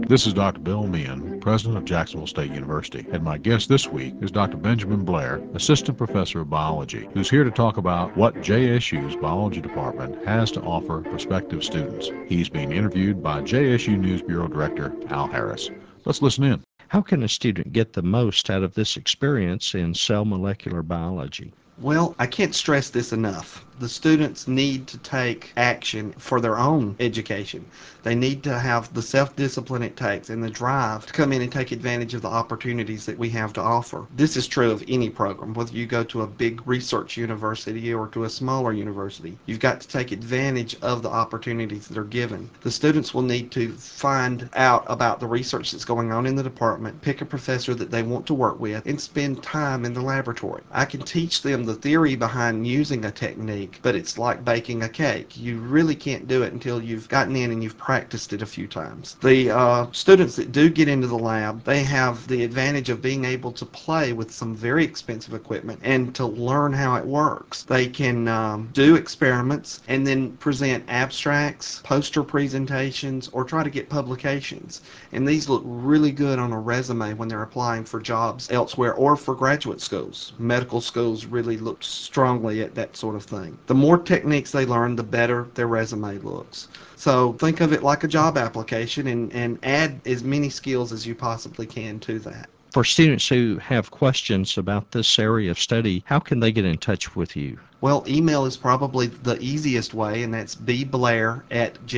This is Dr. Bill Meehan, president of Jacksonville State University, and my guest this week is Dr. Benjamin Blair, assistant professor of biology, who's here to talk about what JSU's biology department has to offer prospective students. He's being interviewed by JSU News Bureau Director Al Harris. Let's listen in. How can a student get the most out of this experience in cell molecular biology? Well, I can't stress this enough. The students need to take action for their own education. They need to have the self-discipline it takes and the drive to come in and take advantage of the opportunities that we have to offer. This is true of any program, whether you go to a big research university or to a smaller university. You've got to take advantage of the opportunities that are given. The students will need to find out about the research that's going on in the department, pick a professor that they want to work with, and spend time in the laboratory. I can teach them the theory behind using a technique, but it's like baking a cake. You really can't do it until you've gotten in and you've practiced it a few times. The students that do get into the lab, they have the advantage of being able to play with some very expensive equipment and to learn how it works. They can do experiments and then present abstracts, poster presentations, or try to get publications. And these look really good on a resume when they're applying for jobs elsewhere or for graduate schools. Medical schools really look strongly at that sort of thing. The more techniques they learn, the better their resume looks. So think of it like a job application and add as many skills as you possibly can to that. For students who have questions about this area of study, how can they get in touch with you? Well, email is probably the easiest way, and that's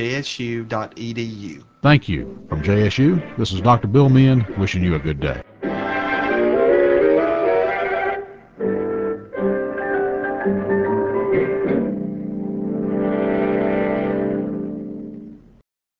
bblair@jsu.edu. Thank you. From JSU, this is Dr. Bill Meehan wishing you a good day.